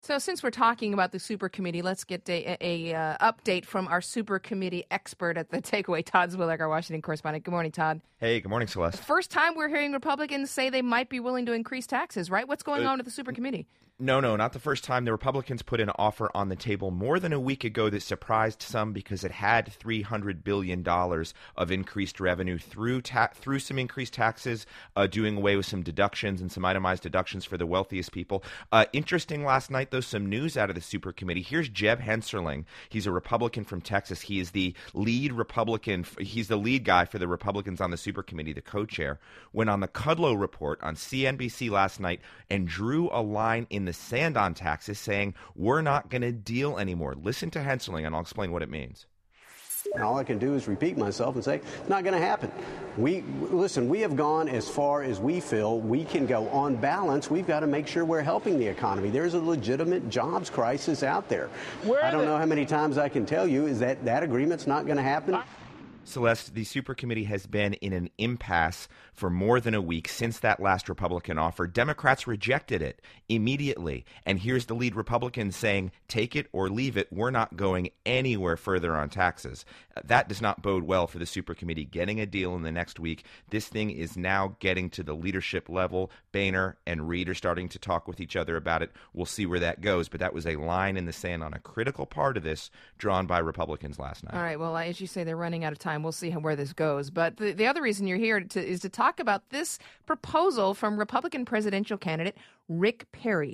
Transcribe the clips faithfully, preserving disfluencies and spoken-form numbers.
So since we're talking about the super committee, let's get a, a, a uh, update from our super committee expert at the Takeaway, Todd Zwillich, our Washington correspondent. Good morning, Todd. Hey, good morning, Celeste. First time we're hearing Republicans say they might be willing to increase taxes, right? What's going uh, on at the super committee? No, no, not the first time. The Republicans put an offer on the table more than a week ago that surprised some because it had three hundred billion dollars of increased revenue through ta- through some increased taxes, uh, doing away with some deductions and some itemized deductions for the wealthiest people. Uh, interesting last night, though, some news out of the super committee. Here's Jeb Hensarling. He's a Republican from Texas. He is the lead Republican. He's the lead guy for the Republicans on the super committee, the co-chair, went on the Kudlow Report on C N B C last night and drew a line in the sand on taxes, saying we're not going to deal anymore. Listen to Hensarling, and I'll explain what it means. And all I can do is repeat myself and say, it's not going to happen. We listen, we have gone as far as we feel we can go. On balance, we've got to make sure we're helping the economy. There's a legitimate jobs crisis out there. Where I don't the- know how many times I can tell you is that that agreement's not going to happen. Celeste, the super committee has been in an impasse for more than a week since that last Republican offer. Democrats rejected it immediately. And here's the lead Republican saying, take it or leave it. We're not going anywhere further on taxes. That does not bode well for the super committee getting a deal in the next week. This thing is now getting to the leadership level. Boehner and Reid are starting to talk with each other about it. We'll see where that goes. But that was a line in the sand on a critical part of this drawn by Republicans last night. All right. Well, as you say, they're running out of time. We'll see how, where this goes. But the, the other reason you're here to, is to talk about this proposal from Republican presidential candidate Rick Perry.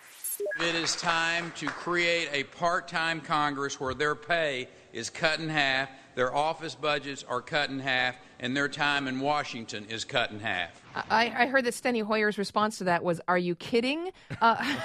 It is time to create a part-time Congress where their pay is cut in half, their office budgets are cut in half, and their time in Washington is cut in half. I, I heard that Steny Hoyer's response to that was, are you kidding? Uh,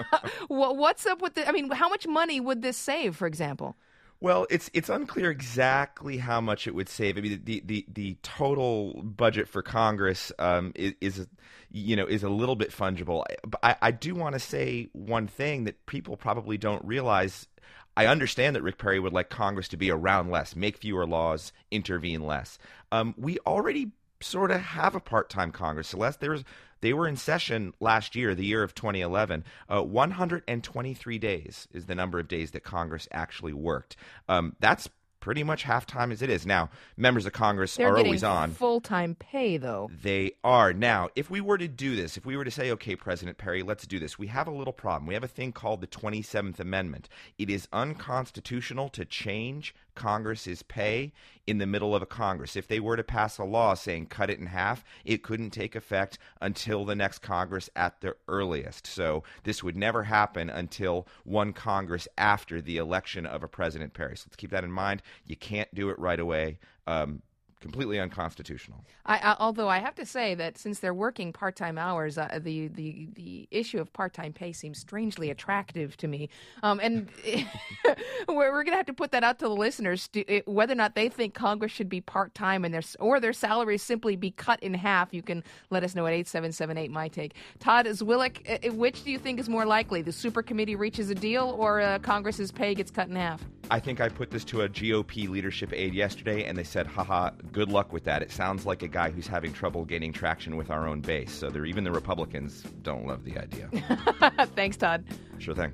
what's up with the, I mean, how much money would this save, for example? Well, it's it's unclear exactly how much it would save. I mean, the the, the total budget for Congress um, is, is, you know, is a little bit fungible. But I, I do want to say one thing that people probably don't realize. I understand that Rick Perry would like Congress to be around less, make fewer laws, intervene less. Um, we already sort of have a part-time Congress, Celeste. There's They were in session last year, the year of twenty eleven. Uh, one hundred twenty-three days is the number of days that Congress actually worked. Um, that's pretty much half-time as it is. Now, members of Congress They're are getting always on. Full-time pay, though. They are. Now, if we were to do this, if we were to say, okay, President Perry, let's do this, we have a little problem. We have a thing called the twenty-seventh Amendment. It is unconstitutional to change Congress's pay in the middle of a Congress. If they were to pass a law saying cut it in half, it couldn't take effect until the next Congress at the earliest. So this would never happen until one Congress after the election of a President Perry. So let's keep that in mind. You can't do it right away. Um, completely unconstitutional. I, I, although I have to say that since they're working part-time hours, uh, the, the the issue of part-time pay seems strangely attractive to me. Um, and we're, we're going to have to put that out to the listeners, to, it, whether or not they think Congress should be part-time and their, or their salaries simply be cut in half. You can let us know at eight seven seven eight, my take. Todd Zwillich, uh, which do you think is more likely? The super committee reaches a deal or uh, Congress's pay gets cut in half? I think I put this to a G O P leadership aide yesterday, and they said, haha, good luck with that. It sounds like a guy who's having trouble gaining traction with our own base. So they're, even the Republicans don't love the idea. Thanks, Todd. Sure thing.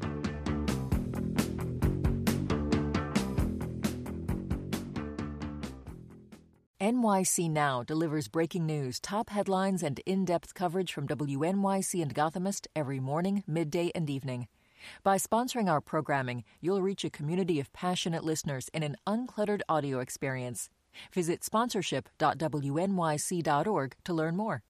N Y C Now delivers breaking news, top headlines, and in-depth coverage from W N Y C and Gothamist every morning, midday, and evening. By sponsoring our programming, you'll reach a community of passionate listeners in an uncluttered audio experience. Visit sponsorship dot W N Y C dot org to learn more.